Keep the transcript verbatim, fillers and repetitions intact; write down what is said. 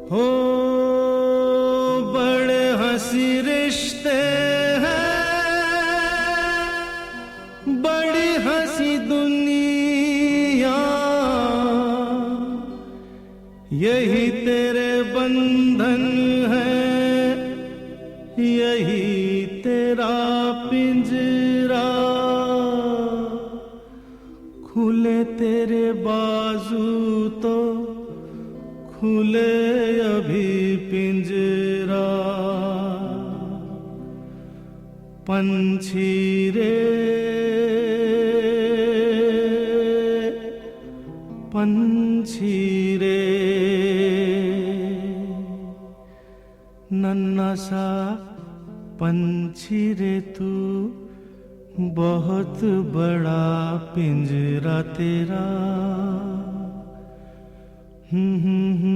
हो बड़े हंसी रिश्ते हैं, बड़ी हंसी दुनिया, यही तेरे बंधन है, यही तेरा पिंजरा। खुले तेरे बाजू तो खुले अभी पिंजरा। पंछी रे पंछी रे, नन्हा सा पंछी रे तू, बहुत बड़ा पिंजरा तेरा। हम्म हम्म